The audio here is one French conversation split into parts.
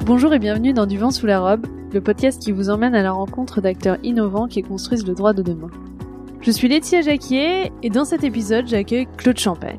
Bonjour et bienvenue dans Du vent sous la robe, le podcast qui vous emmène à la rencontre d'acteurs innovants qui construisent le droit de demain. Je suis Laetitia Jacquier et dans cet épisode, j'accueille Claude Champagne.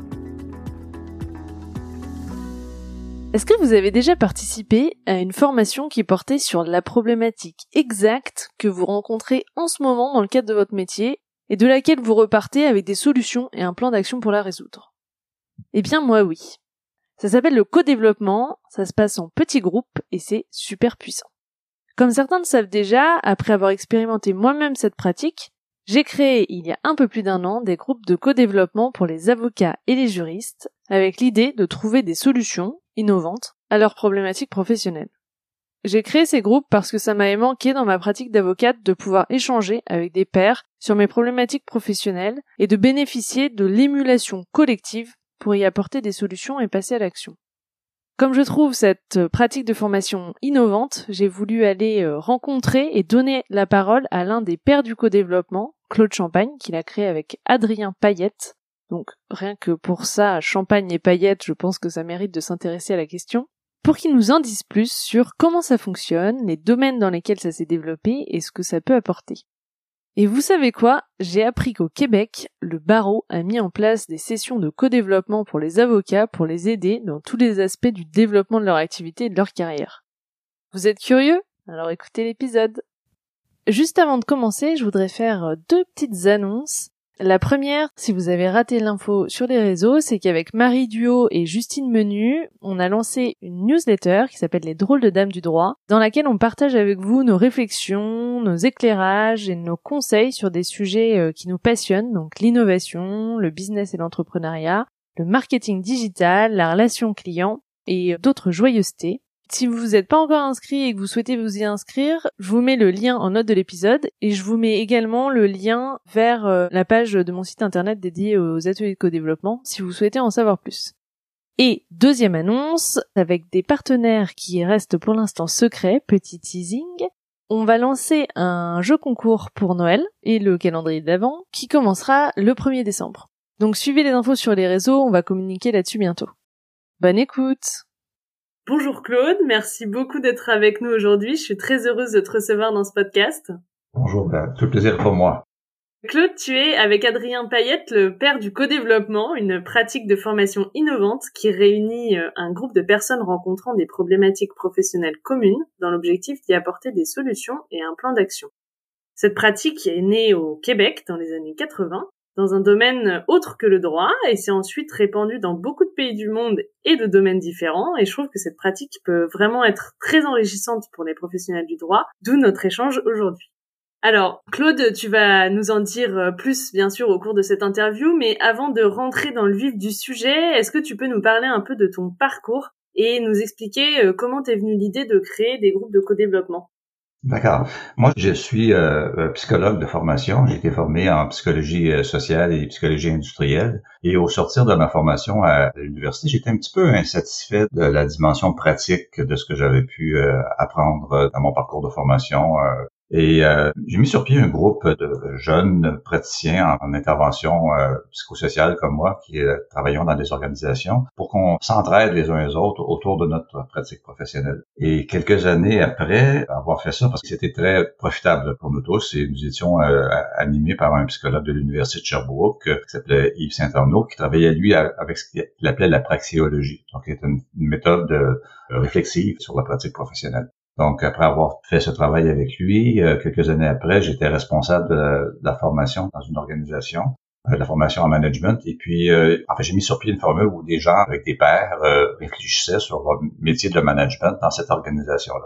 Est-ce que vous avez déjà participé à une formation qui portait sur la problématique exacte que vous rencontrez en ce moment dans le cadre de votre métier et de laquelle vous repartez avec des solutions et un plan d'action pour la résoudre? Eh bien moi oui. Ça s'appelle le co-développement, ça se passe en petits groupes et c'est super puissant. Comme certains le savent déjà, après avoir expérimenté moi-même cette pratique, j'ai créé il y a un peu plus d'un an des groupes de co-développement pour les avocats et les juristes avec l'idée de trouver des solutions innovantes à leurs problématiques professionnelles. J'ai créé ces groupes parce que ça m'avait manqué dans ma pratique d'avocate de pouvoir échanger avec des pairs sur mes problématiques professionnelles et de bénéficier de l'émulation collective pour y apporter des solutions et passer à l'action. Comme je trouve cette pratique de formation innovante, j'ai voulu aller rencontrer et donner la parole à l'un des pairs du co-développement, Claude Champagne, qu'il a créé avec Adrien Payette. Donc rien que pour ça, Champagne et Payette, je pense que ça mérite de s'intéresser à la question, pour qu'il nous en dise plus sur comment ça fonctionne, les domaines dans lesquels ça s'est développé et ce que ça peut apporter. Et vous savez quoi? J'ai appris qu'au Québec, le barreau a mis en place des sessions de co-développement pour les avocats pour les aider dans tous les aspects du développement de leur activité et de leur carrière. Vous êtes curieux? Alors écoutez l'épisode. Juste avant de commencer, je voudrais faire deux petites annonces. La première, si vous avez raté l'info sur les réseaux, c'est qu'avec Marie Duo et Justine Menu, on a lancé une newsletter qui s'appelle Les Drôles de Dames du droit, dans laquelle on partage avec vous nos réflexions, nos éclairages et nos conseils sur des sujets qui nous passionnent, donc l'innovation, le business et l'entrepreneuriat, le marketing digital, la relation client et d'autres joyeusetés. Si vous n'êtes pas encore inscrit et que vous souhaitez vous y inscrire, je vous mets le lien en note de l'épisode et je vous mets également le lien vers la page de mon site internet dédié aux ateliers de co-développement si vous souhaitez en savoir plus. Et deuxième annonce, avec des partenaires qui restent pour l'instant secrets, petit teasing, on va lancer un jeu concours pour Noël et le calendrier d'avant qui commencera le 1er décembre. Donc suivez les infos sur les réseaux, on va communiquer là-dessus bientôt. Bonne écoute! Bonjour Claude, merci beaucoup d'être avec nous aujourd'hui. Je suis très heureuse de te recevoir dans ce podcast. Bonjour, tout le plaisir pour moi. Claude, tu es avec Adrien Payette le père du co-développement, une pratique de formation innovante qui réunit un groupe de personnes rencontrant des problématiques professionnelles communes dans l'objectif d'y apporter des solutions et un plan d'action. Cette pratique est née au Québec dans les années 80. Dans un domaine autre que le droit, et c'est ensuite répandu dans beaucoup de pays du monde et de domaines différents, et je trouve que cette pratique peut vraiment être très enrichissante pour les professionnels du droit, d'où notre échange aujourd'hui. Alors, Claude, tu vas nous en dire plus, bien sûr, au cours de cette interview, mais avant de rentrer dans le vif du sujet, est-ce que tu peux nous parler un peu de ton parcours et nous expliquer comment t'es venue l'idée de créer des groupes de co-développement? D'accord. Moi, je suis psychologue de formation. J'ai été formé en psychologie sociale et psychologie industrielle. Et au sortir de ma formation à l'université, j'étais un petit peu insatisfait de la dimension pratique de ce que j'avais pu apprendre dans mon parcours de formation. Et j'ai mis sur pied un groupe de jeunes praticiens en intervention psychosociale comme moi qui travaillons dans des organisations pour qu'on s'entraide les uns les autres autour de notre pratique professionnelle. Et quelques années après avoir fait ça, parce que c'était très profitable pour nous tous, et nous étions animés par un psychologue de l'Université de Sherbrooke qui s'appelait Yves Saint-Arnaud, qui travaillait lui avec ce qu'il appelait la praxéologie, donc qui est une méthode réflexive sur la pratique professionnelle. Donc, après avoir fait ce travail avec lui, quelques années après, j'étais responsable de la formation dans une organisation, de la formation en management. Et puis, j'ai mis sur pied une formule où des gens avec des pairs réfléchissaient sur leur métier de management dans cette organisation-là.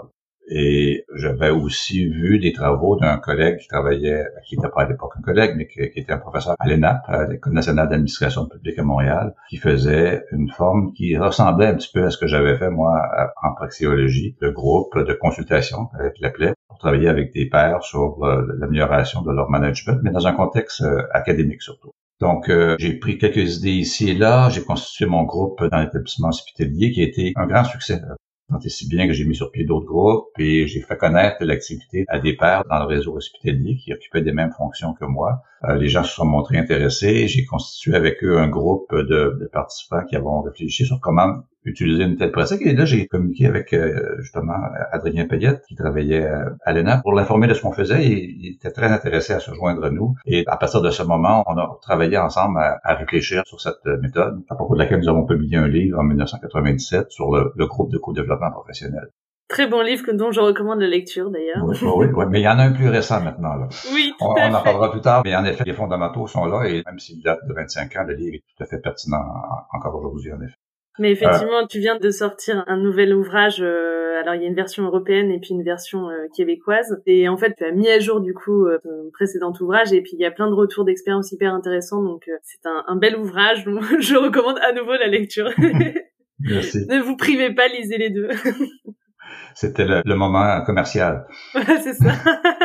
Et j'avais aussi vu des travaux d'un collègue qui travaillait, qui n'était pas à l'époque un collègue, mais qui était un professeur à l'ENAP, à l'École nationale d'administration publique à Montréal, qui faisait une forme qui ressemblait un petit peu à ce que j'avais fait, moi, en praxéologie, de groupe de consultation, qu'il l'appelait, pour travailler avec des pairs sur l'amélioration de leur management, mais dans un contexte académique surtout. Donc, j'ai pris quelques idées ici et là, j'ai constitué mon groupe dans l'établissement hospitalier qui a été un grand succès. Tant et si bien que j'ai mis sur pied d'autres groupes et j'ai fait connaître l'activité à des pairs dans le réseau hospitalier qui occupaient des mêmes fonctions que moi, Les gens se sont montrés intéressés. J'ai constitué avec eux un groupe de participants qui avons réfléchi sur comment utiliser une telle pratique. Et là, j'ai communiqué avec justement Adrien Payette, qui travaillait à l'ENA, pour l'informer de ce qu'on faisait. Il était très intéressé à se joindre à nous. Et à partir de ce moment, on a travaillé ensemble à réfléchir sur cette méthode, à propos de laquelle nous avons publié un livre en 1997 sur le groupe de co-développement professionnel. Très bon livre dont je recommande la lecture d'ailleurs. Oui, mais il y en a un plus récent maintenant, là. Oui, tout On à fait. en parlera plus tard, mais en effet, les fondamentaux sont là et même s'il date de 25 ans, le livre est tout à fait pertinent encore aujourd'hui, en effet. Mais effectivement, tu viens de sortir un nouvel ouvrage, alors il y a une version européenne et puis une version québécoise. Et en fait, tu as mis à jour du coup ton précédent ouvrage et puis il y a plein de retours d'expériences hyper intéressants. Donc c'est un bel ouvrage, donc je recommande à nouveau la lecture. Merci. Ne vous privez pas, lisez les deux. C'était le moment commercial. Voilà, c'est ça.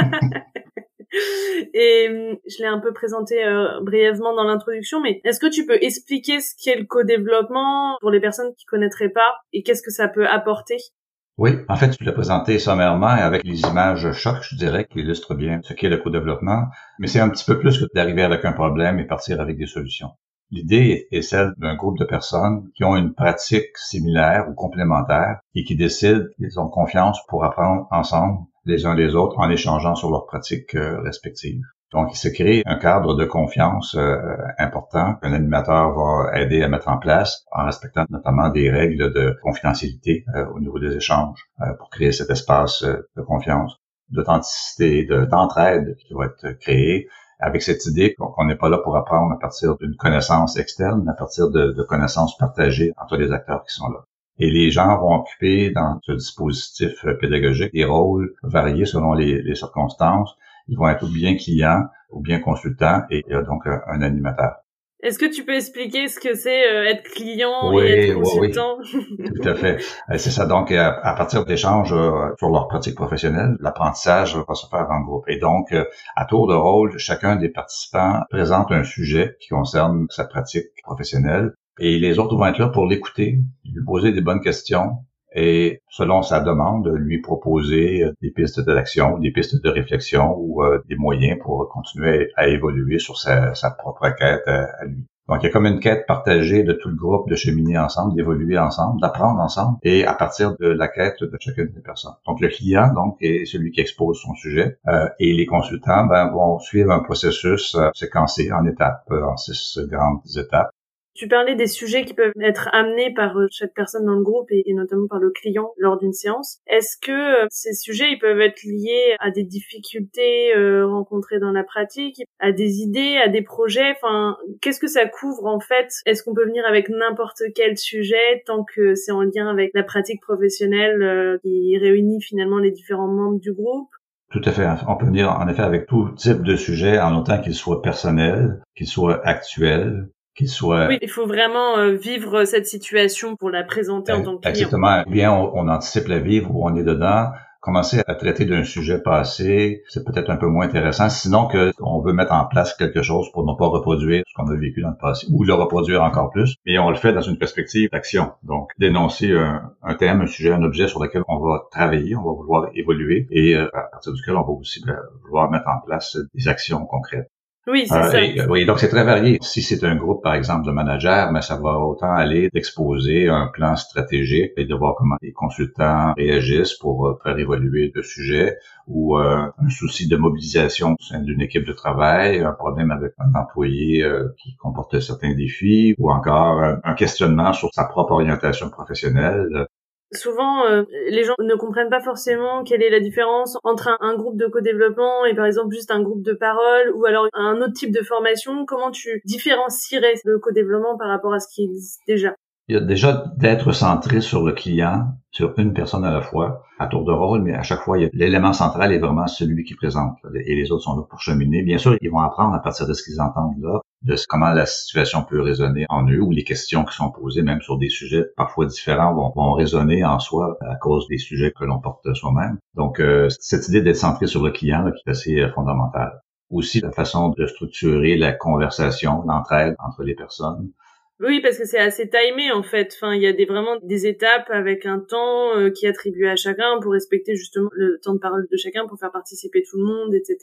Et je l'ai un peu présenté brièvement dans l'introduction, mais est-ce que tu peux expliquer ce qu'est le co-développement pour les personnes qui connaîtraient pas et qu'est-ce que ça peut apporter? Oui, en fait, tu l'as présenté sommairement et avec les images choc, je dirais, qui illustrent bien ce qu'est le co-développement, mais c'est un petit peu plus que d'arriver avec un problème et partir avec des solutions. L'idée est celle d'un groupe de personnes qui ont une pratique similaire ou complémentaire et qui décident qu'ils ont confiance pour apprendre ensemble les uns les autres en échangeant sur leurs pratiques respectives. Donc, il se crée un cadre de confiance important qu'un animateur va aider à mettre en place en respectant notamment des règles de confidentialité au niveau des échanges pour créer cet espace de confiance, d'authenticité, d'entraide qui va être créé avec cette idée qu'on n'est pas là pour apprendre à partir d'une connaissance externe, mais à partir de connaissances partagées entre les acteurs qui sont là. Et les gens vont occuper dans ce dispositif pédagogique des rôles variés selon les circonstances. Ils vont être ou bien clients ou bien consultants et il y a donc un animateur. Est-ce que tu peux expliquer ce que c'est être client et être consultant? Oui, tout à fait. C'est ça. Donc, à partir d'échanges sur leur pratique professionnelle, l'apprentissage va se faire en groupe. Et donc, à tour de rôle, chacun des participants présente un sujet qui concerne sa pratique professionnelle et les autres vont être là pour l'écouter, lui poser des bonnes questions et, selon sa demande, lui proposer des pistes d'action, des pistes de réflexion ou des moyens pour continuer à évoluer sur sa propre quête à lui. Donc, il y a comme une quête partagée de tout le groupe de cheminer ensemble, d'évoluer ensemble, d'apprendre ensemble et à partir de la quête de chacune des personnes. Donc, le client, donc, est celui qui expose son sujet et les consultants vont suivre un processus séquencé en étapes, en 6 grandes étapes. Tu parlais des sujets qui peuvent être amenés par chaque personne dans le groupe et notamment par le client lors d'une séance. Est-ce que ces sujets ils peuvent être liés à des difficultés rencontrées dans la pratique, à des idées, à des projets? Enfin, qu'est-ce que ça couvre en fait? Est-ce qu'on peut venir avec n'importe quel sujet tant que c'est en lien avec la pratique professionnelle qui réunit finalement les différents membres du groupe? Tout à fait. On peut venir en effet avec tout type de sujet en autant qu'il soit personnel, qu'il soit actuel, qu'il soit... Oui, il faut vraiment vivre cette situation pour la présenter en tant que client. Exactement. Bien, on anticipe la vivre où on est dedans. Commencer à traiter d'un sujet passé, c'est peut-être un peu moins intéressant, sinon que on veut mettre en place quelque chose pour ne pas reproduire ce qu'on a vécu dans le passé, ou le reproduire encore plus, mais on le fait dans une perspective d'action. Donc, dénoncer un thème, un sujet, un objet sur lequel on va travailler, on va vouloir évoluer, et à partir duquel on va aussi vouloir mettre en place des actions concrètes. Oui, c'est ça. Oui, donc c'est très varié. Si c'est un groupe, par exemple, de managers, mais ça va autant aller d'exposer un plan stratégique et de voir comment les consultants réagissent pour faire évoluer le sujet, ou un souci de mobilisation au sein d'une équipe de travail, un problème avec un employé qui comporte certains défis, ou encore un questionnement sur sa propre orientation professionnelle. Souvent, les gens ne comprennent pas forcément quelle est la différence entre un groupe de co-développement et par exemple juste un groupe de parole ou alors un autre type de formation. Comment tu différencierais le co-développement par rapport à ce qui existe déjà? Il y a déjà d'être centré sur le client, sur une personne à la fois, à tour de rôle, mais à chaque fois, l'élément central est vraiment celui qui présente. Et les autres sont là pour cheminer. Bien sûr, ils vont apprendre à partir de ce qu'ils entendent là, de comment la situation peut résonner en eux, ou les questions qui sont posées, même sur des sujets parfois différents, vont résonner en soi à cause des sujets que l'on porte soi-même. Donc, cette idée d'être centré sur le client là, qui est assez fondamentale. Aussi, la façon de structurer la conversation, l'entraide entre les personnes. Oui, parce que c'est assez timé en fait. Enfin, il y a vraiment des étapes avec un temps qui est attribué à chacun pour respecter justement le temps de parole de chacun, pour faire participer tout le monde, etc.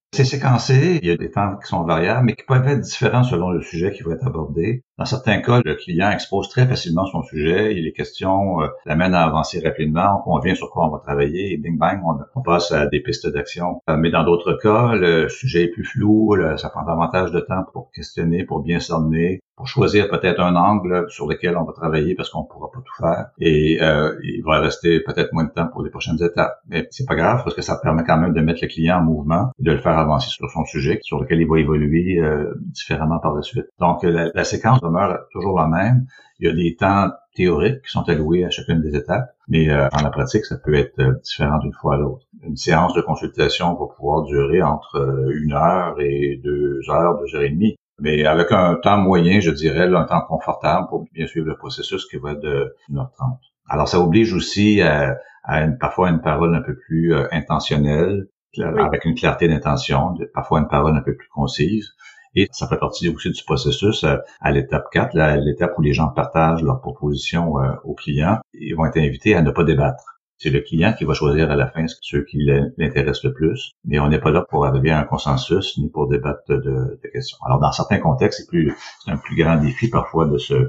C'est séquencé, il y a des temps qui sont variables, mais qui peuvent être différents selon le sujet qui va être abordé. Dans certains cas, le client expose très facilement son sujet, et les questions l'amènent à avancer rapidement, on convient sur quoi on va travailler, et bing bang, on passe à des pistes d'action. Mais dans d'autres cas, le sujet est plus flou, ça prend davantage de temps pour questionner, pour bien cerner, pour choisir peut-être un angle sur lequel on va travailler parce qu'on pourra pas tout faire. Et il va rester peut-être moins de temps pour les prochaines étapes. Mais c'est pas grave parce que ça permet quand même de mettre le client en mouvement et de le faire avancer sur son sujet, sur lequel il va évoluer différemment par la suite. Donc la séquence demeure toujours la même. Il y a des temps théoriques qui sont alloués à chacune des étapes, mais dans la pratique, ça peut être différent d'une fois à l'autre. Une séance de consultation va pouvoir durer entre 1 heure et 2 heures, 2 heures et demie. Mais avec un temps moyen, je dirais, un temps confortable pour bien suivre le processus qui va être de 1h30. Alors, ça oblige aussi parfois une parole un peu plus intentionnelle, avec une clarté d'intention, parfois une parole un peu plus concise. Et ça fait partie aussi du processus à l'étape 4, l'étape où les gens partagent leurs propositions aux clients. Ils vont être invités à ne pas débattre. C'est le client qui va choisir à la fin ceux qui l'intéressent le plus, mais on n'est pas là pour arriver à un consensus ni pour débattre de questions. Alors, dans certains contextes, c'est un plus grand défi parfois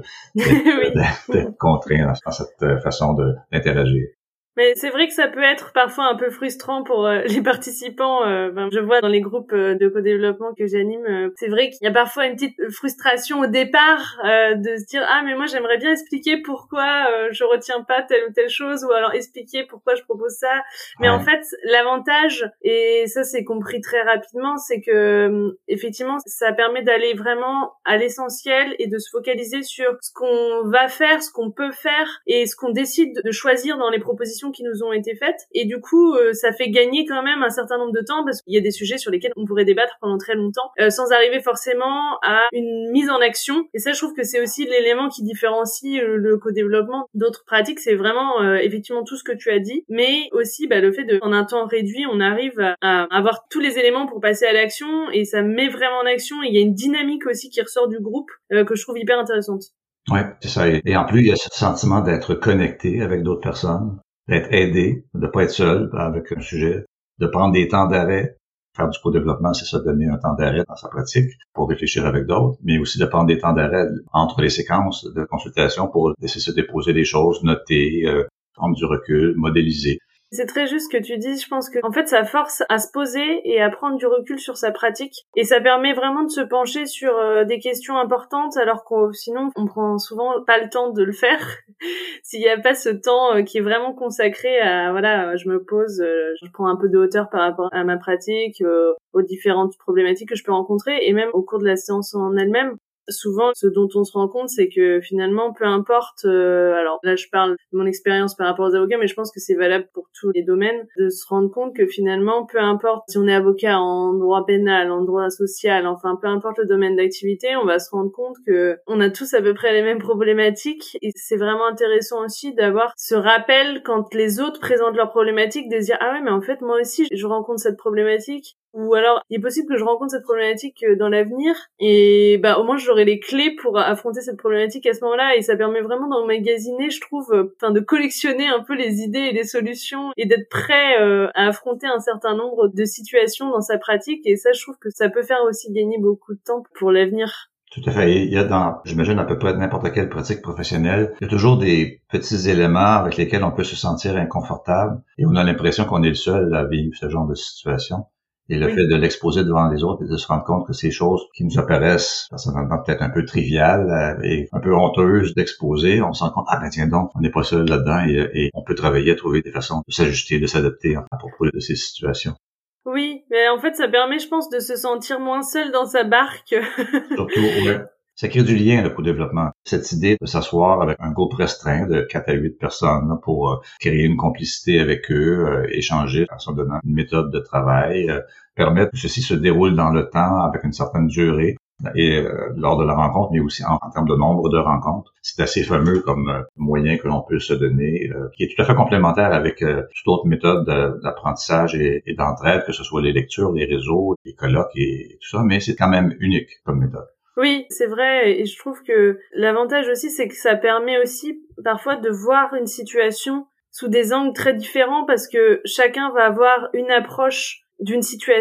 d'être contraint dans cette façon d'interagir. Mais c'est vrai que ça peut être parfois un peu frustrant pour les participants. Je vois dans les groupes de co-développement que j'anime, c'est vrai qu'il y a parfois une petite frustration au départ de se dire « Ah, mais moi j'aimerais bien expliquer pourquoi je retiens pas telle ou telle chose » ou alors expliquer pourquoi je propose ça. Mais en fait, l'avantage, et ça c'est compris très rapidement, c'est que effectivement, ça permet d'aller vraiment à l'essentiel et de se focaliser sur ce qu'on va faire, ce qu'on peut faire et ce qu'on décide de choisir dans les propositions qui nous ont été faites, et du coup ça fait gagner quand même un certain nombre de temps parce qu'il y a des sujets sur lesquels on pourrait débattre pendant très longtemps sans arriver forcément à une mise en action. Et ça, je trouve que c'est aussi l'élément qui différencie le co-développement d'autres pratiques. C'est vraiment effectivement tout ce que tu as dit, mais aussi le fait de, en un temps réduit, on arrive à avoir tous les éléments pour passer à l'action, et ça met vraiment en action, et il y a une dynamique aussi qui ressort du groupe que je trouve hyper intéressante. Ouais, c'est ça. Et en plus, il y a ce sentiment d'être connecté avec d'autres personnes, d'être aidé, de pas être seul avec un sujet, de prendre des temps d'arrêt. Faire du co-développement, c'est ça, donner un temps d'arrêt dans sa pratique pour réfléchir avec d'autres, mais aussi de prendre des temps d'arrêt entre les séquences de consultation pour laisser se déposer des choses, noter, prendre du recul, modéliser. C'est très juste ce que tu dis. Je pense que, en fait, ça force à se poser et à prendre du recul sur sa pratique. Et ça permet vraiment de se pencher sur des questions importantes, alors qu'on, sinon, on prend souvent pas le temps de le faire. S'il n'y a pas ce temps qui est vraiment consacré à, voilà, je me pose, je prends un peu de hauteur par rapport à ma pratique, aux différentes problématiques que je peux rencontrer, et même au cours de la séance en elle-même. Souvent, ce dont on se rend compte, c'est que finalement, peu importe, alors là je parle de mon expérience par rapport aux avocats, mais je pense que c'est valable pour tous les domaines, de se rendre compte que finalement, peu importe si on est avocat en droit pénal, en droit social, enfin peu importe le domaine d'activité, on va se rendre compte que on a tous à peu près les mêmes problématiques, et c'est vraiment intéressant aussi d'avoir ce rappel quand les autres présentent leurs problématiques, de se dire « Ah ouais, mais en fait, moi aussi, je rencontre cette problématique ». Ou alors, il est possible que je rencontre cette problématique dans l'avenir, et au moins j'aurai les clés pour affronter cette problématique à ce moment-là, et ça permet vraiment d'emmagasiner, je trouve, de collectionner un peu les idées et les solutions, et d'être prêt à affronter un certain nombre de situations dans sa pratique, et ça, je trouve que ça peut faire aussi gagner beaucoup de temps pour l'avenir. Tout à fait. Il y a j'imagine, à peu près n'importe quelle pratique professionnelle, il y a toujours des petits éléments avec lesquels on peut se sentir inconfortable, et on a l'impression qu'on est le seul à vivre ce genre de situation. Et le fait de l'exposer devant les autres et de se rendre compte que ces choses qui nous apparaissent personnellement peut-être un peu triviales et un peu honteuses d'exposer, on se rend compte, ah ben tiens donc, on n'est pas seul là-dedans, et on peut travailler à trouver des façons de s'ajuster, de s'adapter à propos de ces situations. Oui, mais en fait ça permet, je pense, de se sentir moins seul dans sa barque. Surtout, ouais. Ça crée du lien, le co-développement. Cette idée de s'asseoir avec un groupe restreint de 4 à 8 personnes là, pour créer une complicité avec eux, échanger en donnant une méthode de travail, permettre que ceci se déroule dans le temps avec une certaine durée et lors de la rencontre, mais aussi en termes de nombre de rencontres. C'est assez fameux comme moyen que l'on peut se donner, qui est tout à fait complémentaire avec toute autre méthode d'apprentissage et d'entraide, que ce soit les lectures, les réseaux, les colloques et tout ça, mais c'est quand même unique comme méthode. Oui, c'est vrai, et je trouve que l'avantage aussi, c'est que ça permet aussi parfois de voir une situation sous des angles très différents, parce que chacun va avoir une approche d'une situation,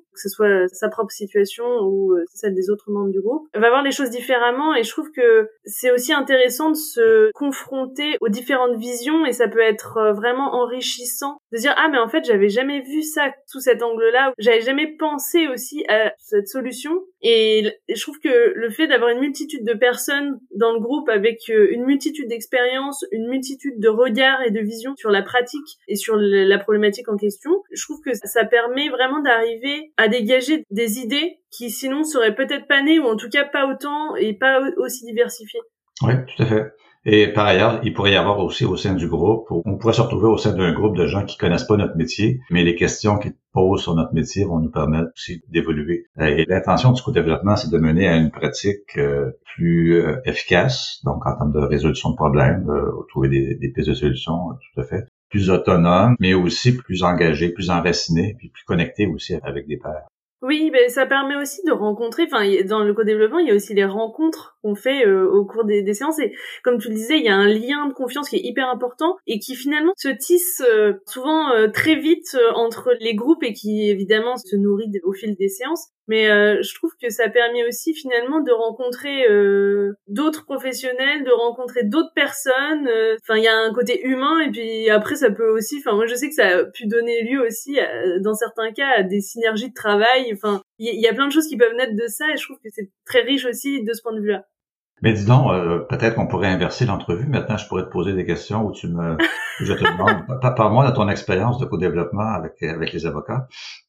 que ce soit sa propre situation ou celle des autres membres du groupe, va voir les choses différemment, et je trouve que c'est aussi intéressant de se confronter aux différentes visions, et ça peut être vraiment enrichissant de dire ah mais en fait j'avais jamais vu ça sous cet angle-là, j'avais jamais pensé aussi à cette solution. Et je trouve que le fait d'avoir une multitude de personnes dans le groupe avec une multitude d'expériences, une multitude de regards et de visions sur la pratique et sur la problématique en question, je trouve que ça permet vraiment d'arriver à dégager des idées qui sinon seraient peut-être pas nées, ou en tout cas pas autant et pas aussi diversifiées. Oui, tout à fait. Et par ailleurs, il pourrait y avoir aussi au sein du groupe, on pourrait se retrouver au sein d'un groupe de gens qui connaissent pas notre métier, mais les questions qu'ils posent sur notre métier vont nous permettre aussi d'évoluer. Et l'intention du co-développement, c'est de mener à une pratique plus efficace, donc en termes de résolution de problèmes, de trouver des pistes de solutions, tout à fait, plus autonome, mais aussi plus engagé, plus enraciné, puis plus connecté aussi avec des pairs. Oui, ben ça permet aussi de rencontrer, dans le co-développement, il y a aussi les rencontres qu'on fait au cours des séances, et comme tu le disais, il y a un lien de confiance qui est hyper important et qui finalement se tisse souvent très vite entre les groupes, et qui évidemment se nourrit au fil des séances. Mais je trouve que ça permet aussi finalement de rencontrer d'autres professionnels, de rencontrer d'autres personnes. Il y a un côté humain, et puis après ça peut aussi, moi je sais que ça a pu donner lieu aussi dans certains cas à des synergies de travail. Il y a plein de choses qui peuvent naître de ça, et je trouve que c'est très riche aussi de ce point de vue-là. Mais dis donc, peut-être qu'on pourrait inverser l'entrevue. Maintenant, je pourrais te poser des questions où je te demande, parle-moi de ton expérience de co-développement avec les avocats.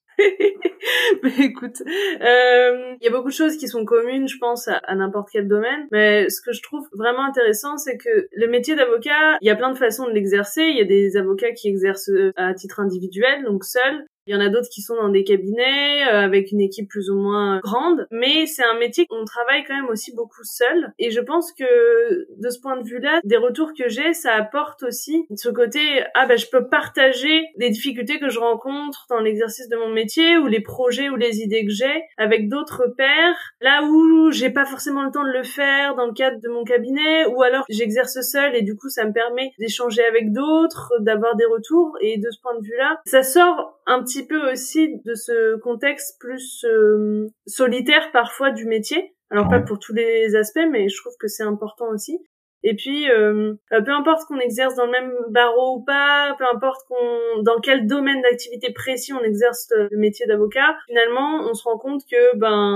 Mais écoute, il y a beaucoup de choses qui sont communes, je pense, à n'importe quel domaine. Mais ce que je trouve vraiment intéressant, c'est que le métier d'avocat, il y a plein de façons de l'exercer. Il y a des avocats qui exercent à titre individuel, donc seuls. Il y en a d'autres qui sont dans des cabinets avec une équipe plus ou moins grande, mais c'est un métier qu'on travaille quand même aussi beaucoup seul. Et je pense que de ce point de vue-là, des retours que j'ai, ça apporte aussi ce côté je peux partager les difficultés que je rencontre dans l'exercice de mon métier, ou les projets ou les idées que j'ai avec d'autres pairs, là où j'ai pas forcément le temps de le faire dans le cadre de mon cabinet, ou alors j'exerce seul et du coup ça me permet d'échanger avec d'autres, d'avoir des retours. Et de ce point de vue-là, ça sort un petit peu aussi de ce contexte plus solitaire parfois du métier. Alors pas pour tous les aspects, mais je trouve que c'est important aussi. Et puis, peu importe qu'on exerce dans le même barreau ou pas, peu importe dans quel domaine d'activité précis on exerce le métier d'avocat, finalement, on se rend compte que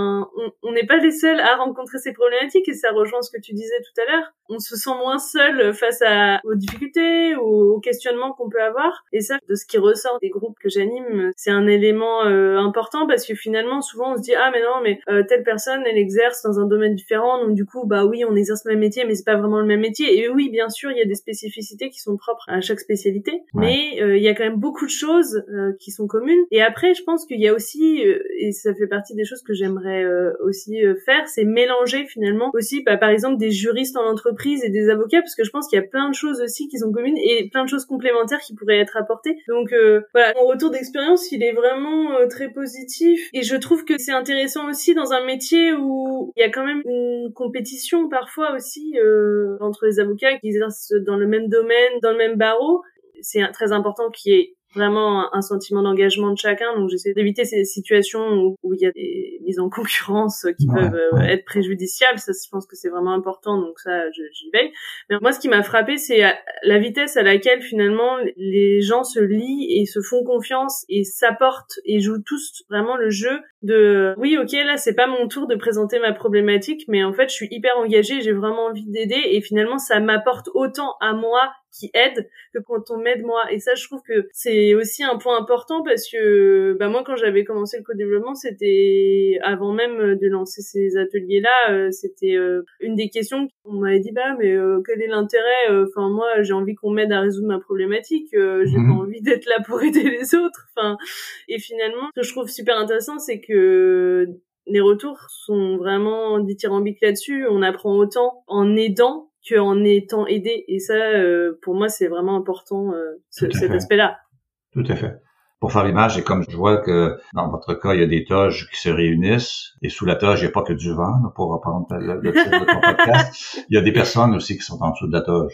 on n'est pas les seuls à rencontrer ces problématiques, et ça rejoint ce que tu disais tout à l'heure. On se sent moins seul face aux difficultés ou aux questionnements qu'on peut avoir. Et ça, de ce qui ressort des groupes que j'anime, c'est un élément important, parce que finalement, souvent, on se dit mais telle personne, elle exerce dans un domaine différent, donc du coup, oui, on exerce le même métier, mais c'est pas vraiment le même métier. Et oui, bien sûr, il y a des spécificités qui sont propres à chaque spécialité, mais il y a quand même beaucoup de choses qui sont communes. Et après, je pense qu'il y a aussi, et ça fait partie des choses que j'aimerais aussi faire, c'est mélanger finalement aussi, par exemple, des juristes en entreprise et des avocats, parce que je pense qu'il y a plein de choses aussi qui sont communes et plein de choses complémentaires qui pourraient être apportées. Donc mon retour d'expérience, il est vraiment très positif, et je trouve que c'est intéressant aussi dans un métier où il y a quand même une compétition parfois aussi entre les avocats qui exercent dans le même domaine, dans le même barreau. C'est très important qu'il y ait vraiment un sentiment d'engagement de chacun, donc j'essaie d'éviter ces situations où il y a des mises en concurrence qui peuvent être préjudiciables. Ça, je pense que c'est vraiment important, donc ça, j'y veille. Mais moi, ce qui m'a frappé, c'est la vitesse à laquelle finalement les gens se lient et se font confiance et s'apportent et jouent tous vraiment le jeu de oui, ok, là c'est pas mon tour de présenter ma problématique, mais en fait je suis hyper engagée, j'ai vraiment envie d'aider, et finalement ça m'apporte autant à moi qui aide que quand on m'aide moi. Et ça, je trouve que c'est aussi un point important, parce que moi, quand j'avais commencé le co-développement, c'était avant même de lancer ces ateliers-là, c'était une des questions qu'on m'avait dit mais quel est l'intérêt, moi j'ai envie qu'on m'aide à résoudre ma problématique, j'ai pas envie d'être là pour aider les autres. Et finalement, ce que je trouve super intéressant, c'est que les retours sont vraiment dithyrambiques là-dessus. On apprend autant en aidant qu'en étant aidé, et ça, pour moi, c'est vraiment important, cet aspect-là. Tout à fait. Pour faire l'image, et comme je vois que dans votre cas, il y a des toges qui se réunissent, et sous la toge, il n'y a pas que du vent, pour reprendre le titre de ton podcast. Il y a des personnes aussi qui sont en dessous de la toge.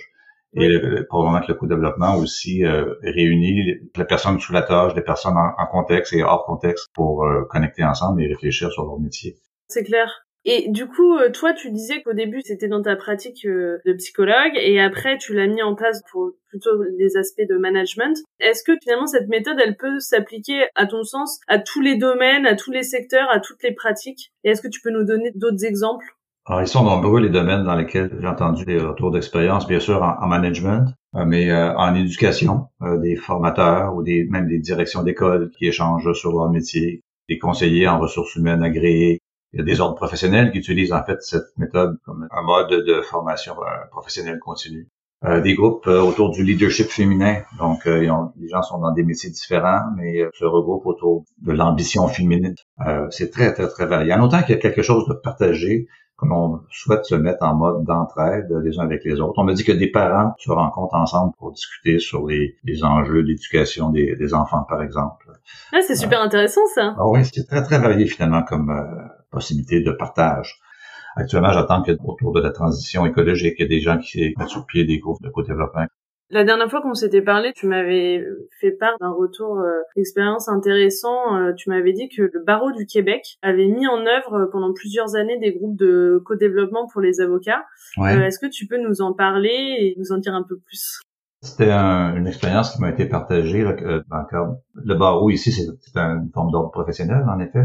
Et probablement que le co-développement aussi réunit les personnes sous la tâche, les personnes en contexte et hors contexte pour connecter ensemble et réfléchir sur leur métier. C'est clair. Et du coup, toi, tu disais qu'au début, c'était dans ta pratique de psychologue, et après, tu l'as mis en place pour plutôt les aspects de management. Est-ce que finalement, cette méthode, elle peut s'appliquer, à ton sens, à tous les domaines, à tous les secteurs, à toutes les pratiques? Et est-ce que tu peux nous donner d'autres exemples? Alors, ils sont nombreux les domaines dans lesquels j'ai entendu des retours d'expérience, bien sûr en management, mais en éducation, des formateurs ou même des directions d'école qui échangent sur leur métier, des conseillers en ressources humaines agréés. Il y a des ordres professionnels qui utilisent en fait cette méthode comme un mode de formation professionnelle continue. Des groupes autour du leadership féminin, donc les gens sont dans des métiers différents, mais se regroupent autour de l'ambition féminine. C'est très, très, très varié. En autant qu'il y a quelque chose de partagé, comme on souhaite se mettre en mode d'entraide les uns avec les autres. On me dit que des parents se rencontrent ensemble pour discuter sur les enjeux d'éducation des enfants, par exemple. Ah, c'est super intéressant, ça. Ah oui, c'est très, très varié finalement comme possibilité de partage. Actuellement, j'attends qu'autour de la transition écologique, il y a des gens qui mettent sur pied des groupes de co-développement. La dernière fois qu'on s'était parlé, tu m'avais fait part d'un retour d'expérience intéressant. Tu m'avais dit que le barreau du Québec avait mis en œuvre pendant plusieurs années des groupes de co-développement pour les avocats. Ouais. Est-ce que tu peux nous en parler et nous en dire un peu plus? C'était une expérience qui m'a été partagée là, dans le cadre. Le barreau ici, c'est une forme d'ordre professionnel, en effet.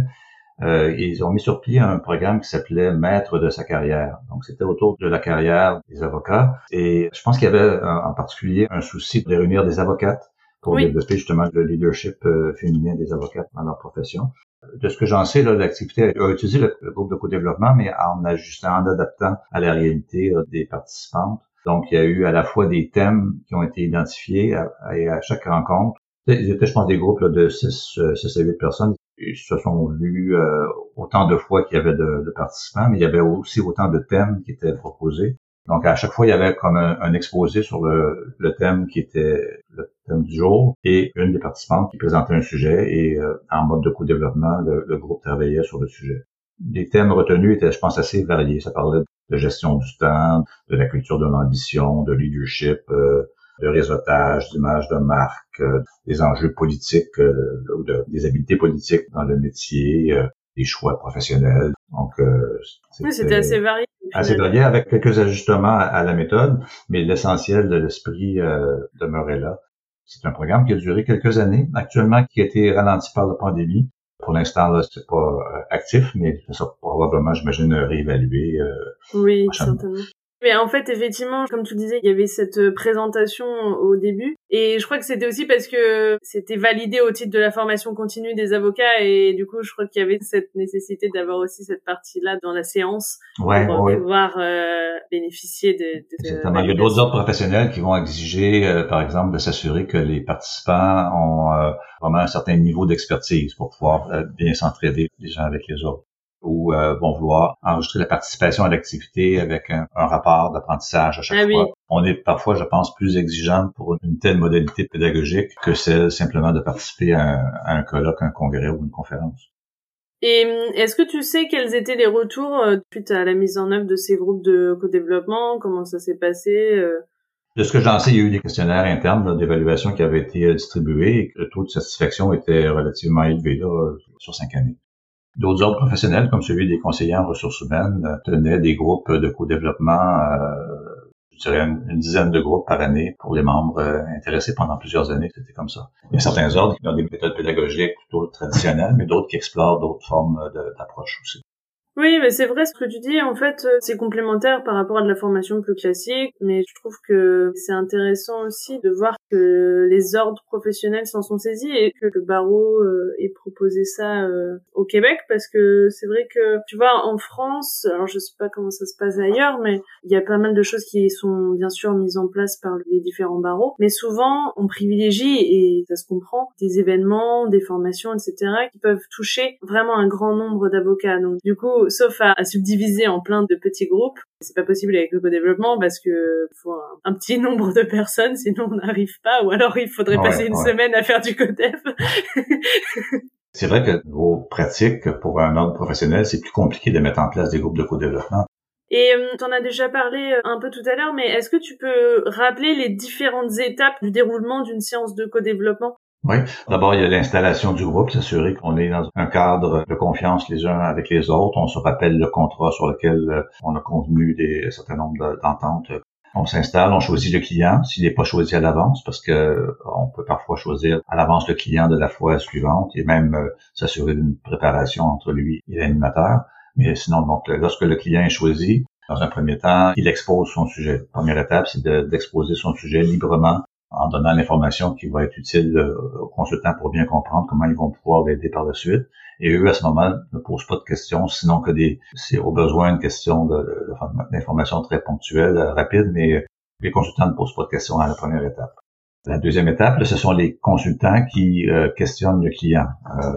Ils ont mis sur pied un programme qui s'appelait Maître de sa carrière. Donc, c'était autour de la carrière des avocats. Et je pense qu'il y avait en particulier un souci de réunir des avocates pour développer justement le leadership féminin des avocates dans leur profession. De ce que j'en sais, là, l'activité a utilisé le groupe de co-développement, mais en ajustant, en adaptant à la réalité des participantes. Donc, il y a eu à la fois des thèmes qui ont été identifiés et à chaque rencontre. Ils étaient, je pense, des groupes là, de 6 à 8 personnes. Ils se sont vus autant de fois qu'il y avait de participants, mais il y avait aussi autant de thèmes qui étaient proposés. Donc, à chaque fois, il y avait comme un exposé sur le thème qui était le thème du jour et une des participantes qui présentait un sujet et en mode de co-développement, le groupe travaillait sur le sujet. Les thèmes retenus étaient, je pense, assez variés. Ça parlait de gestion du temps, de la culture de l'ambition, de leadership, de réseautage, d'image de marque, des enjeux politiques, des habiletés politiques dans le métier, des choix professionnels. Donc, c'était assez varié. Assez varié avec quelques ajustements à la méthode, mais l'essentiel de l'esprit demeurait là. C'est un programme qui a duré quelques années, actuellement qui a été ralenti par la pandémie. Pour l'instant, là, c'est pas actif, mais ça sera probablement, j'imagine, réévalué. Oui, certainement. Mais en fait, effectivement, comme tu disais, il y avait cette présentation au début. Et je crois que c'était aussi parce que c'était validé au titre de la formation continue des avocats. Et du coup, je crois qu'il y avait cette nécessité d'avoir aussi cette partie-là dans la séance pour pouvoir bénéficier de Exactement. Il y a d'autres ordres professionnels qui vont exiger, par exemple, de s'assurer que les participants ont vraiment un certain niveau d'expertise pour pouvoir bien s'entraider les uns avec les autres. Ou vont vouloir enregistrer la participation à l'activité avec un rapport d'apprentissage à chaque fois. On est parfois, je pense, plus exigeant pour une telle modalité pédagogique que celle simplement de participer à un colloque, un congrès ou une conférence. Et est-ce que tu sais quels étaient les retours suite à la mise en œuvre de ces groupes de co-développement? Comment ça s'est passé? De ce que j'en sais, il y a eu des questionnaires internes là, d'évaluation qui avaient été distribués et que le taux de satisfaction était relativement élevé là, sur 5 années. D'autres ordres professionnels, comme celui des conseillers en ressources humaines, tenaient des groupes de co-développement, je dirais une dizaine de groupes par année pour les membres intéressés pendant plusieurs années. C'était comme ça. Il y a certains ordres qui ont des méthodes pédagogiques plutôt traditionnelles, mais d'autres qui explorent d'autres formes d'approche aussi. Oui, mais c'est vrai ce que tu dis. En fait, c'est complémentaire par rapport à de la formation plus classique, mais je trouve que c'est intéressant aussi de voir que les ordres professionnels s'en sont saisis et que le barreau ait proposé ça au Québec, parce que c'est vrai que, tu vois, en France, alors je sais pas comment ça se passe ailleurs, mais il y a pas mal de choses qui sont bien sûr mises en place par les différents barreaux, mais souvent on privilégie, et ça se comprend, des événements, des formations, etc., qui peuvent toucher vraiment un grand nombre d'avocats. Donc du coup, sauf à subdiviser en plein de petits groupes. C'est pas possible avec le co-développement parce que faut un petit nombre de personnes, sinon on n'arrive pas, ou alors il faudrait passer une semaine à faire du co-dev. C'est vrai que vos pratiques pour un ordre professionnel, c'est plus compliqué de mettre en place des groupes de co-développement. Et t'en as déjà parlé un peu tout à l'heure, mais est-ce que tu peux rappeler les différentes étapes du déroulement d'une séance de co-développement? Oui. D'abord, il y a l'installation du groupe, s'assurer qu'on est dans un cadre de confiance les uns avec les autres. On se rappelle le contrat sur lequel on a convenu un certain nombre d'ententes. On s'installe, on choisit le client s'il n'est pas choisi à l'avance, parce que on peut parfois choisir à l'avance le client de la fois suivante et même s'assurer d'une préparation entre lui et l'animateur. Mais sinon, donc, lorsque le client est choisi, dans un premier temps, il expose son sujet. La première étape, c'est d'exposer son sujet librement en donnant l'information qui va être utile aux consultants pour bien comprendre comment ils vont pouvoir l'aider par la suite. Et eux, à ce moment, ne posent pas de questions, sinon que c'est au besoin une question d'information très ponctuelle, rapide, mais les consultants ne posent pas de questions à la première étape. La deuxième étape, là, ce sont les consultants qui questionnent le client.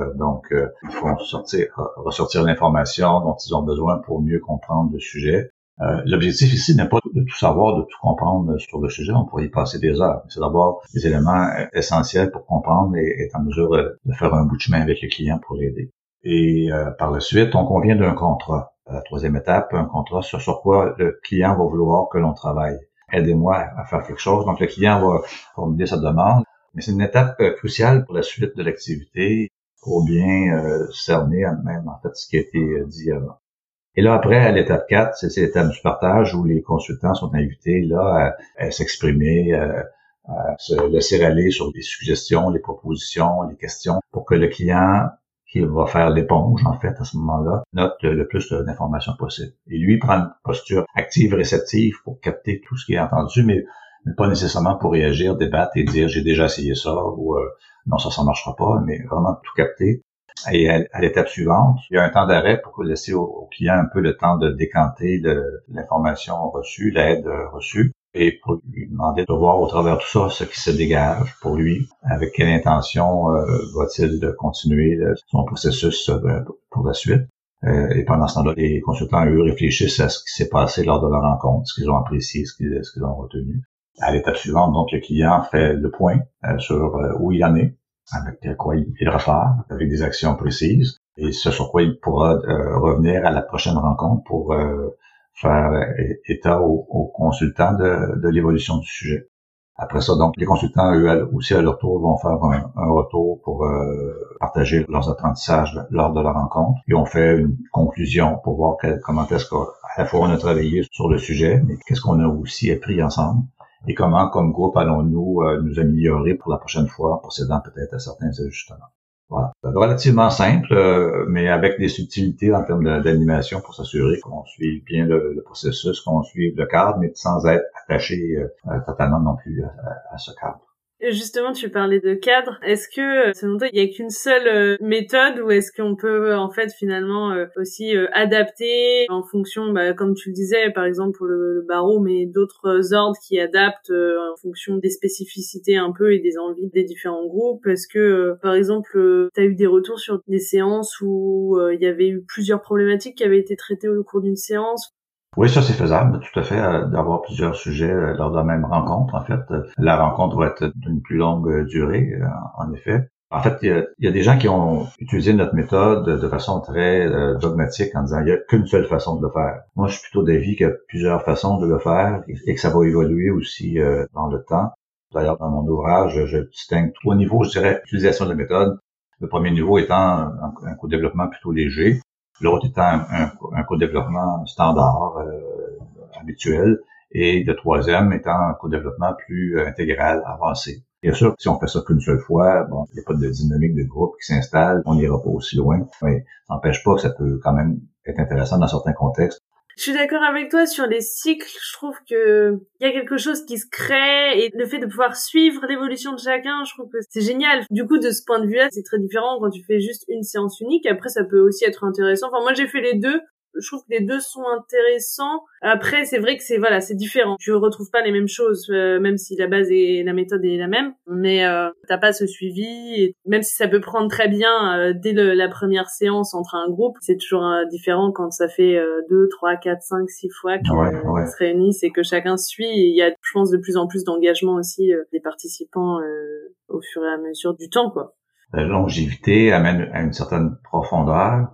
Ils vont ressortir l'information dont ils ont besoin pour mieux comprendre le sujet. L'objectif ici n'est pas de tout savoir, de tout comprendre sur le sujet. On pourrait y passer des heures. C'est d'avoir des éléments essentiels pour comprendre et être en mesure de faire un bout de chemin avec le client pour l'aider. Et par la suite, on convient d'un contrat. La troisième étape, un contrat sur quoi le client va vouloir que l'on travaille. Aidez-moi à faire quelque chose. Donc, le client va formuler sa demande. Mais c'est une étape cruciale pour la suite de l'activité pour bien cerner même en fait ce qui a été dit avant. Et là, après, à l'étape 4, c'est l'étape du partage où les consultants sont invités là à s'exprimer, à se laisser aller sur les suggestions, les propositions, les questions pour que le client qui va faire l'éponge, en fait, à ce moment-là, note le plus d'informations possible. Et lui prend une posture active, réceptive pour capter tout ce qui est entendu, mais pas nécessairement pour réagir, débattre et dire « j'ai déjà essayé ça » ou non, ça marchera pas », mais vraiment tout capter. Et à l'étape suivante, il y a un temps d'arrêt pour laisser au client un peu le temps de décanter l'information reçue, l'aide reçue, et pour lui demander de voir au travers de tout ça ce qui se dégage pour lui, avec quelle intention va-t-il continuer son processus pour la suite. Et pendant ce temps-là, les consultants, eux, réfléchissent à ce qui s'est passé lors de leur rencontre, ce qu'ils ont apprécié, ce qu'ils ont retenu. À l'étape suivante, donc, le client fait le point sur où il en est, avec quoi il repart, avec des actions précises, et ce sur quoi il pourra revenir à la prochaine rencontre pour faire état aux consultants de l'évolution du sujet. Après ça, donc, les consultants, eux aussi, à leur tour, vont faire un retour pour partager leurs apprentissages lors de la rencontre. Et on fait une conclusion pour voir comment est-ce qu'à la fois on a travaillé sur le sujet, mais qu'est-ce qu'on a aussi appris ensemble. Et comment, comme groupe, allons-nous nous améliorer pour la prochaine fois, en procédant peut-être à certains ajustements. Voilà. C'est relativement simple, mais avec des subtilités en termes d'animation pour s'assurer qu'on suive bien le processus, qu'on suive le cadre, mais sans être attaché totalement non plus à ce cadre. Justement, tu parlais de cadre. Est-ce que, selon toi, il n'y a qu'une seule méthode ou est-ce qu'on peut, en fait, finalement, aussi adapter en fonction, comme tu le disais, par exemple, pour le barreau, mais d'autres ordres qui adaptent en fonction des spécificités un peu et des envies des différents groupes? Est-ce que, par exemple, tu as eu des retours sur des séances où il y avait eu plusieurs problématiques qui avaient été traitées au cours d'une séance? Oui, ça c'est faisable, tout à fait, d'avoir plusieurs sujets lors de la même rencontre. En fait, la rencontre va être d'une plus longue durée, en effet. En fait, il y a des gens qui ont utilisé notre méthode de façon très dogmatique en disant il n'y a qu'une seule façon de le faire. Moi, je suis plutôt d'avis qu'il y a plusieurs façons de le faire et que ça va évoluer aussi dans le temps. D'ailleurs, dans mon ouvrage, je distingue 3 niveaux, je dirais, d'utilisation de la méthode. Le premier niveau étant un co-développement plutôt léger. L'autre étant un co-développement standard, habituel, et le troisième étant un co-développement plus intégral, avancé. Bien sûr, si on fait ça qu'une seule fois, bon, il n'y a pas de dynamique de groupe qui s'installe, on n'ira pas aussi loin, mais ça n'empêche pas que ça peut quand même être intéressant dans certains contextes. Je suis d'accord avec toi sur les cycles. Je trouve que il y a quelque chose qui se crée et le fait de pouvoir suivre l'évolution de chacun, je trouve que c'est génial. Du coup, de ce point de vue-là, c'est très différent quand tu fais juste une séance unique. Après, ça peut aussi être intéressant. Enfin, moi, j'ai fait les deux. Je trouve que les deux sont intéressants. Après, c'est vrai que c'est différent. Tu retrouves pas les mêmes choses, même si la base et la méthode est la même. Mais t'as pas ce suivi. Et même si ça peut prendre très bien dès la première séance entre un groupe, c'est toujours différent quand ça fait 2, 3, 4, 5, 6 fois qu'ils se réunissent et que chacun suit. Et il y a, je pense, de plus en plus d'engagement aussi des participants au fur et à mesure du temps, quoi. La longévité amène à une certaine profondeur.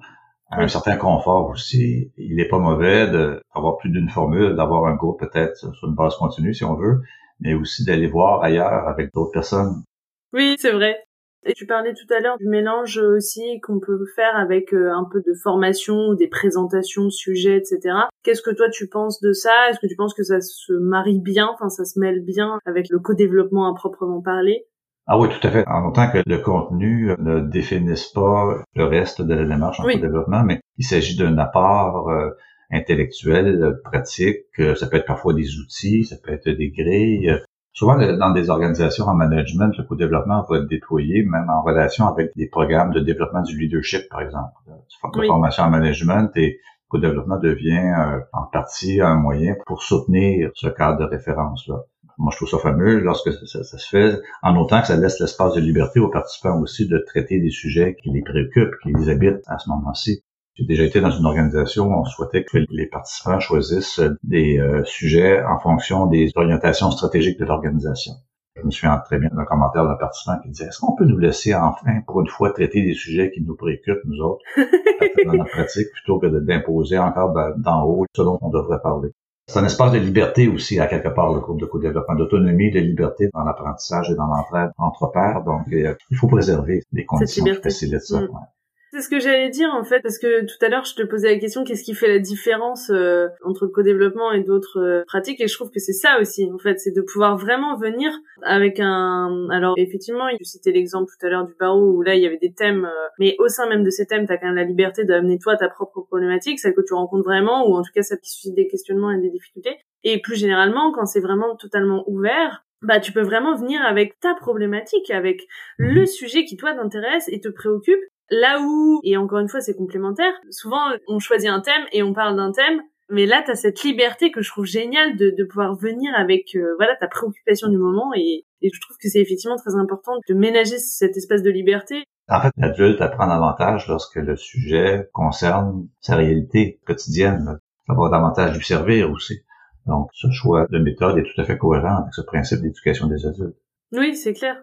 un certain confort aussi. Il n'est pas mauvais d'avoir plus d'une formule, d'avoir un groupe peut-être sur une base continue si on veut, mais aussi d'aller voir ailleurs avec d'autres personnes. Oui, c'est vrai. Et tu parlais tout à l'heure du mélange aussi qu'on peut faire avec un peu de formation ou des présentations de sujets, etc. Qu'est-ce que toi tu penses de ça? Est-ce que tu penses que ça se marie bien, enfin ça se mêle bien avec le co-développement à proprement parler? Ah oui, tout à fait. En autant que le contenu ne définisse pas le reste de la démarche en co-développement, mais il s'agit d'un apport intellectuel, pratique. Ça peut être parfois des outils, ça peut être des grilles. Souvent, dans des organisations en management, le co-développement va être déployé même en relation avec des programmes de développement du leadership, par exemple. De formation en management et le co-développement devient en partie un moyen pour soutenir ce cadre de référence-là. Moi, je trouve ça fameux lorsque ça se fait, en autant que ça laisse l'espace de liberté aux participants aussi de traiter des sujets qui les préoccupent, qui les habitent à ce moment-ci. J'ai déjà été dans une organisation où on souhaitait que les participants choisissent des sujets en fonction des orientations stratégiques de l'organisation. Je me souviens très bien d'un commentaire d'un participant qui disait « Est-ce qu'on peut nous laisser enfin, pour une fois, traiter des sujets qui nous préoccupent, nous autres, dans notre pratique, plutôt que d'imposer encore d'en haut ce dont on devrait parler ?» C'est un espace de liberté aussi, à quelque part, le groupe de co-développement, d'autonomie, de liberté dans l'apprentissage et dans l'entraide entre pairs. Donc, il faut préserver les conditions qui facilitent ça. Ouais. C'est ce que j'allais dire, en fait, parce que tout à l'heure, je te posais la question, qu'est-ce qui fait la différence entre le co-développement et d'autres pratiques? Et je trouve que c'est ça aussi, en fait, c'est de pouvoir vraiment venir avec alors, effectivement, tu citais l'exemple tout à l'heure du barreau, où là, il y avait des thèmes, mais au sein même de ces thèmes, t'as quand même la liberté d'amener toi ta propre problématique, celle que tu rencontres vraiment, ou en tout cas, celle qui suscite des questionnements et des difficultés. Et plus généralement, quand c'est vraiment totalement ouvert, bah, tu peux vraiment venir avec ta problématique, avec le sujet qui, toi, t'intéresse et te préoccupe. Là où, et encore une fois c'est complémentaire, souvent on choisit un thème et on parle d'un thème, mais là t'as cette liberté que je trouve géniale de pouvoir venir avec voilà ta préoccupation du moment et je trouve que c'est effectivement très important de ménager cet espace de liberté. En fait, l'adulte apprend davantage lorsque le sujet concerne sa réalité quotidienne. Ça va davantage lui servir aussi. Donc ce choix de méthode est tout à fait cohérent avec ce principe d'éducation des adultes. Oui, c'est clair.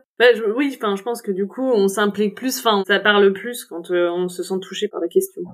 Je pense que du coup, on s'implique plus, ça parle plus quand on se sent touché par la question.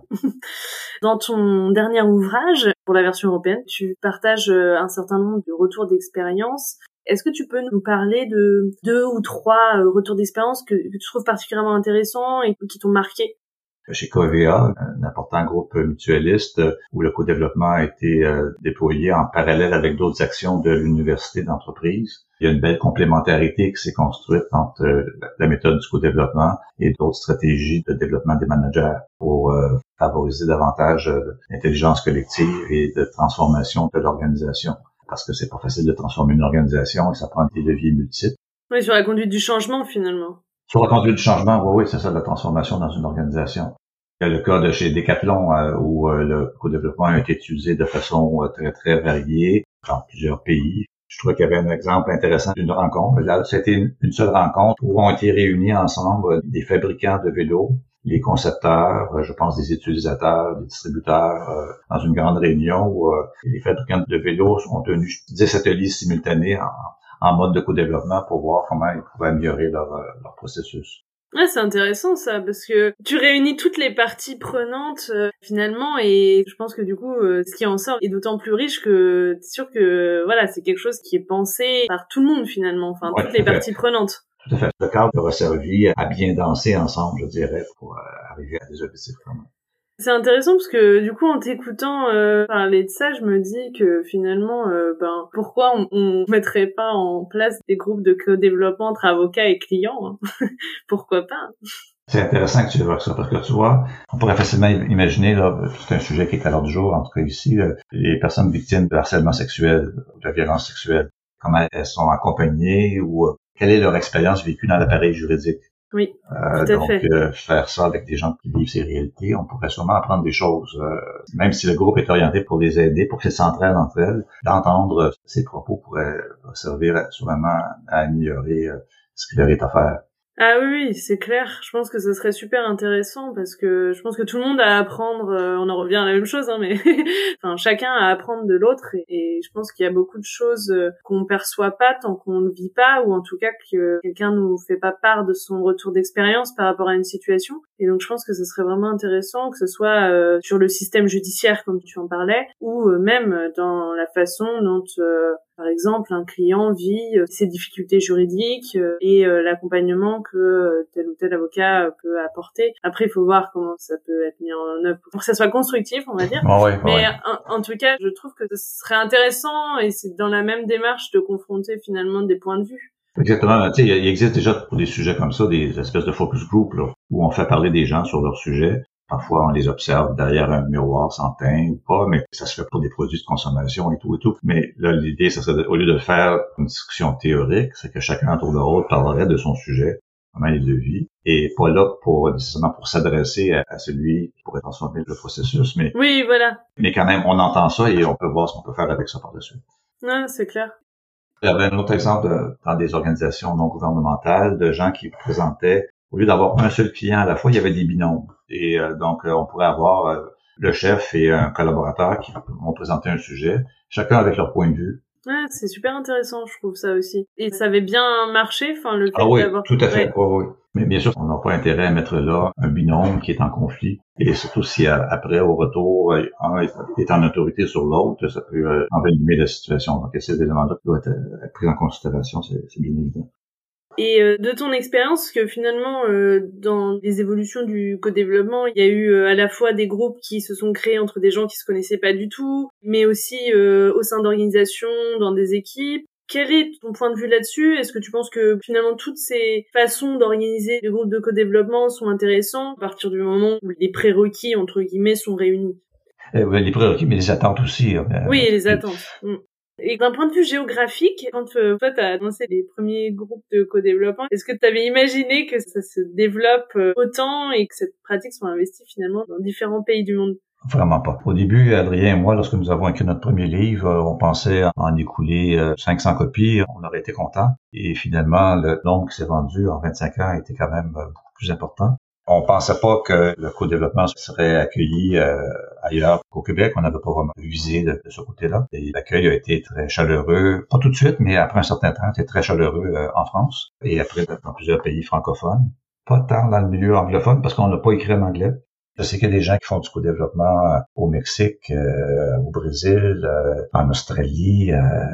Dans ton dernier ouvrage, pour la version européenne, tu partages un certain nombre de retours d'expérience. Est-ce que tu peux nous parler de 2 ou 3 retours d'expérience que tu trouves particulièrement intéressants et qui t'ont marqué? Chez Covea, un important groupe mutualiste où le co-développement a été déployé en parallèle avec d'autres actions de l'université d'entreprise. Il y a une belle complémentarité qui s'est construite entre la méthode du co-développement et d'autres stratégies de développement des managers pour favoriser davantage l'intelligence collective et de transformation de l'organisation. Parce que c'est pas facile de transformer une organisation et ça prend des leviers multiples. Oui, sur la conduite du changement finalement. Sur la conduite du changement, oui, c'est ça, la transformation dans une organisation. Il y a le cas de chez Decathlon où le co-développement a été utilisé de façon très, très variée dans plusieurs pays. Je trouvais qu'il y avait un exemple intéressant d'une rencontre. Là, c'était une seule rencontre où ont été réunis ensemble des fabricants de vélos, les concepteurs, je pense des utilisateurs, des distributeurs, dans une grande réunion où les fabricants de vélos ont tenu 10 ateliers simultanés en mode de co-développement pour voir comment ils pouvaient améliorer leur processus. Ouais, c'est intéressant ça, parce que tu réunis toutes les parties prenantes finalement, et je pense que du coup, ce qui en sort est d'autant plus riche que t'es sûr que voilà, c'est quelque chose qui est pensé par tout le monde finalement, ouais, toutes les parties prenantes. Tout à fait. Le cadre aura servi à bien danser ensemble, je dirais, pour arriver à des objectifs communs. C'est intéressant parce que du coup en t'écoutant parler de ça, je me dis que finalement pourquoi on mettrait pas en place des groupes de co-développement entre avocats et clients, hein. Pourquoi pas? C'est intéressant que tu évoques ça parce que tu vois, on pourrait facilement imaginer, là, c'est un sujet qui est à l'ordre du jour, en tout cas ici, les personnes victimes de harcèlement sexuel, de violence sexuelle, comment elles sont accompagnées ou quelle est leur expérience vécue dans l'appareil juridique. Oui, tout à fait. Faire ça avec des gens qui vivent ces réalités, on pourrait sûrement apprendre des choses, même si le groupe est orienté pour les aider, pour qu'elles s'entraident entre elles, d'entendre ces propos pourrait servir sûrement à améliorer ce qu'il leur est à faire. Ah oui, c'est clair. Je pense que ce serait super intéressant parce que je pense que tout le monde a à apprendre, on en revient à la même chose, hein, mais chacun a à apprendre de l'autre et je pense qu'il y a beaucoup de choses qu'on perçoit pas tant qu'on ne vit pas, ou en tout cas que quelqu'un nous fait pas part de son retour d'expérience par rapport à une situation. Et donc je pense que ce serait vraiment intéressant que ce soit sur le système judiciaire comme tu en parlais, ou même dans la façon dont par exemple un client vit ses difficultés juridiques et l'accompagnement que tel ou tel avocat peut apporter. Après il faut voir comment ça peut être mis en œuvre pour que ça soit constructif, on va dire. Mais en tout cas, je trouve que ce serait intéressant et c'est dans la même démarche de confronter finalement des points de vue. Exactement. Tu sais, il existe déjà pour des sujets comme ça des espèces de focus group là, où on fait parler des gens sur leur sujet. Parfois, on les observe derrière un miroir sans teint ou pas, mais ça se fait pour des produits de consommation et tout et tout. Mais là, l'idée, ça serait, au lieu de faire une discussion théorique, c'est que chacun autour de l'autre parlerait de son sujet, comment il le vit, et pas là pour nécessairement pour s'adresser à celui qui pourrait transformer le processus, mais oui, voilà. Mais quand même, on entend ça et on peut voir ce qu'on peut faire avec ça par-dessus. Non, c'est clair. Il y avait un autre exemple dans des organisations non gouvernementales de gens qui présentaient, au lieu d'avoir un seul client à la fois, il y avait des binômes. Et donc, on pourrait avoir le chef et un collaborateur qui vont présenter un sujet, chacun avec leur point de vue. Ouais, c'est super intéressant, je trouve ça aussi. Et ça avait bien marché, enfin, le fait oui, d'avoir... tout à fait, oui. Mais bien sûr, on n'a pas intérêt à mettre là un binôme qui est en conflit. Et surtout si après, au retour, un est en autorité sur l'autre, ça peut envenimer la situation. Donc, ces éléments-là doivent être pris en considération, c'est bien évident. Et de ton expérience, que finalement, dans les évolutions du co-développement, il y a eu à la fois des groupes qui se sont créés entre des gens qui se connaissaient pas du tout, mais aussi au sein d'organisations, dans des équipes. Quel est ton point de vue là-dessus? Est-ce que tu penses que finalement toutes ces façons d'organiser des groupes de co-développement sont intéressantes à partir du moment où les prérequis, entre guillemets, sont réunis? Les prérequis, mais les attentes aussi. Oui, et les attentes. Et d'un point de vue géographique, quand toi t'as annoncé les premiers groupes de co-développement, est-ce que t'avais imaginé que ça se développe autant et que cette pratique soit investie finalement dans différents pays du monde? Vraiment pas. Au début, Adrien et moi, lorsque nous avons écrit notre premier livre, on pensait en écouler 500 copies, on aurait été contents. Et finalement, le nombre qui s'est vendu en 25 ans était quand même beaucoup plus important. On pensait pas que le co-développement serait accueilli ailleurs qu'au Québec. On n'avait pas vraiment visé de ce côté-là. Et l'accueil a été très chaleureux, pas tout de suite, mais après un certain temps, c'était très chaleureux en France et après dans plusieurs pays francophones. Pas tant dans le milieu anglophone parce qu'on n'a pas écrit en anglais. Je sais qu'il y a des gens qui font du co-développement au Mexique, au Brésil, en Australie,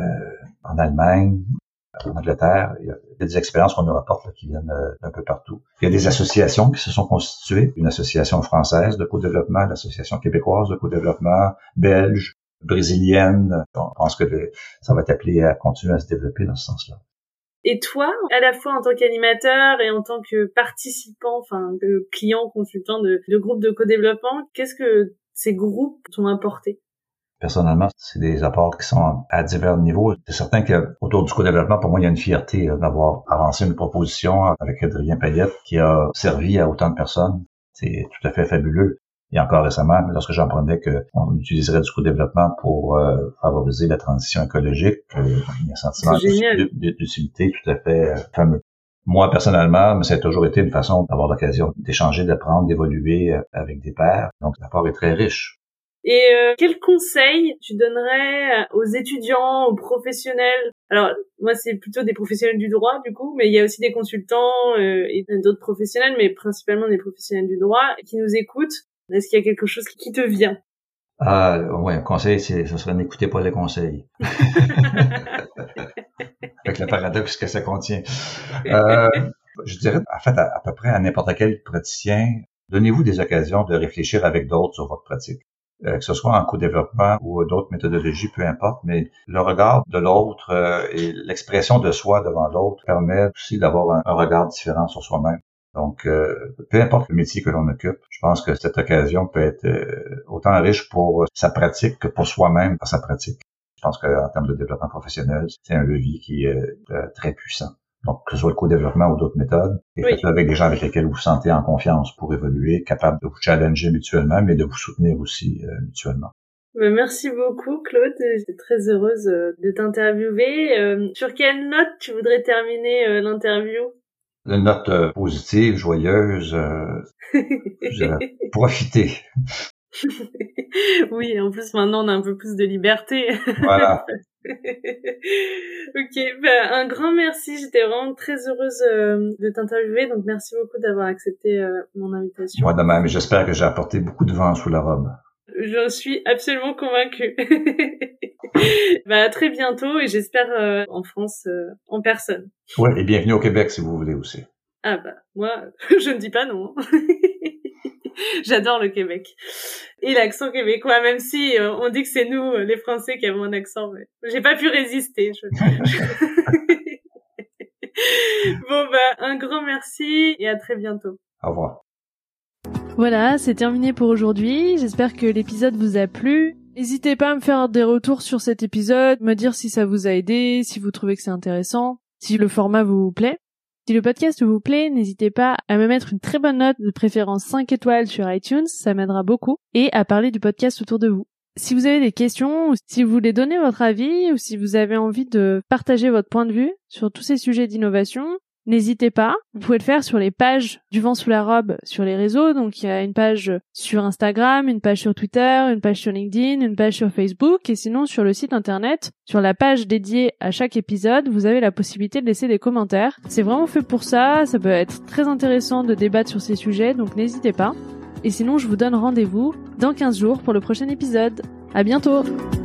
en Allemagne, en Angleterre. Il y a des expériences qu'on nous rapporte là, qui viennent d'un peu partout. Il y a des associations qui se sont constituées. Une association française de co-développement, l'association québécoise de co-développement, belge, brésilienne. On pense que ça va être appelé à continuer à se développer dans ce sens-là. Et toi, à la fois en tant qu'animateur et en tant que participant, enfin que client, consultant de groupes de co-développement, qu'est-ce que ces groupes t'ont apporté? Personnellement, c'est des apports qui sont à divers niveaux. C'est certain qu'autour du co-développement, pour moi, il y a une fierté d'avoir avancé une proposition avec Adrien Payette qui a servi à autant de personnes. C'est tout à fait fabuleux. Et encore récemment, lorsque j'apprenais qu'on utiliserait du co-développement pour favoriser la transition écologique, il y a un sentiment d'utilité tout à fait fameux. Moi, personnellement, ça a toujours été une façon d'avoir l'occasion d'échanger, d'apprendre, d'évoluer avec des pairs. Donc, l'apport est très riche. Et quel conseil tu donnerais aux étudiants, aux professionnels? Alors, moi, c'est plutôt des professionnels du droit, du coup, mais il y a aussi des consultants et d'autres professionnels, mais principalement des professionnels du droit qui nous écoutent. Est-ce qu'il y a quelque chose qui te vient? Un conseil, ce serait n'écoutez pas les conseils. Avec le paradoxe que ça contient. Je dirais, en fait, à peu près à n'importe quel praticien, donnez-vous des occasions de réfléchir avec d'autres sur votre pratique. Que ce soit en co-développement ou d'autres méthodologies, peu importe, mais le regard de l'autre et l'expression de soi devant l'autre permet aussi d'avoir un regard différent sur soi-même. Donc, peu importe le métier que l'on occupe, je pense que cette occasion peut être autant riche pour sa pratique que pour soi-même dans sa pratique. Je pense qu'en termes de développement professionnel, c'est un levier qui est très puissant. Donc, que ce soit le co-développement ou d'autres méthodes, et faites-le avec des gens avec lesquels vous vous sentez en confiance pour évoluer, capable de vous challenger mutuellement, mais de vous soutenir aussi mutuellement. Merci beaucoup, Claude. J'étais très heureuse de t'interviewer. Sur quelle note tu voudrais terminer l'interview? Une note positive, joyeuse, profitez. Oui, en plus maintenant on a un peu plus de liberté. Voilà. Ok, un grand merci. J'étais vraiment très heureuse de t'interviewer, donc merci beaucoup d'avoir accepté mon invitation. Moi de même, j'espère que j'ai apporté beaucoup de vent sous la robe. J'en suis absolument convaincue. À très bientôt et j'espère en France en personne. Ouais, et bienvenue au Québec si vous voulez aussi. Ah moi, je ne dis pas non. J'adore le Québec. Et l'accent québécois, même si on dit que c'est nous, les Français, qui avons un accent, mais j'ai pas pu résister. Un grand merci et à très bientôt. Au revoir. Voilà, c'est terminé pour aujourd'hui. J'espère que l'épisode vous a plu. N'hésitez pas à me faire des retours sur cet épisode, me dire si ça vous a aidé, si vous trouvez que c'est intéressant, si le format vous plaît. Si le podcast vous plaît, n'hésitez pas à me mettre une très bonne note, de préférence 5 étoiles sur iTunes, ça m'aidera beaucoup, et à parler du podcast autour de vous. Si vous avez des questions, ou si vous voulez donner votre avis, ou si vous avez envie de partager votre point de vue sur tous ces sujets d'innovation, n'hésitez pas. Vous pouvez le faire sur les pages du vent sous la robe sur les réseaux. Donc il y a une page sur Instagram, une page sur Twitter, une page sur LinkedIn, une page sur Facebook, et sinon sur le site internet, sur la page dédiée à chaque épisode, vous avez la possibilité de laisser des commentaires. C'est vraiment fait pour ça, ça peut être très intéressant de débattre sur ces sujets, donc n'hésitez pas. Et sinon je vous donne rendez-vous dans 15 jours pour le prochain épisode. À bientôt!